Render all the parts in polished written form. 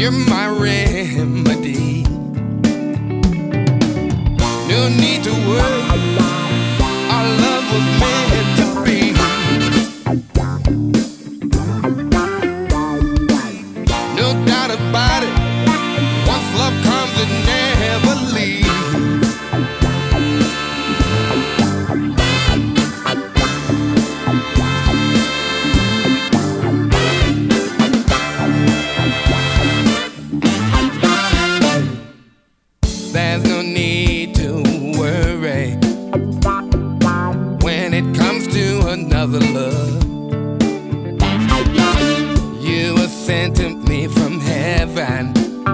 You're my remedy. No need to worry, our love was meant to be. No doubt about it, once love comes it never leaves. There's no need to worry when it comes to another love. You were sent to me from heaven,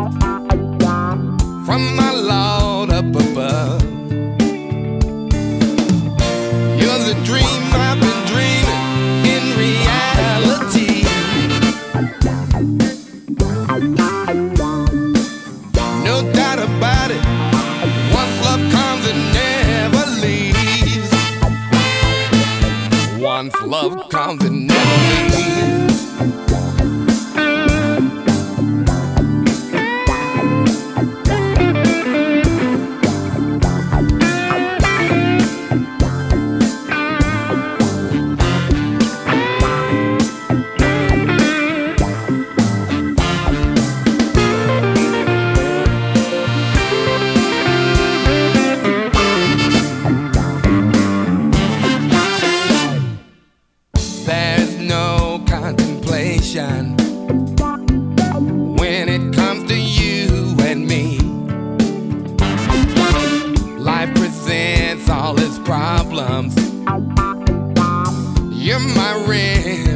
from my Lord up above. You're the dream I've been dreaming in reality. No doubt about it, once love comes it never leaves. Once love comes it never leaves. There's no contemplation when it comes to you and me. Life presents all its problems. You're my ring.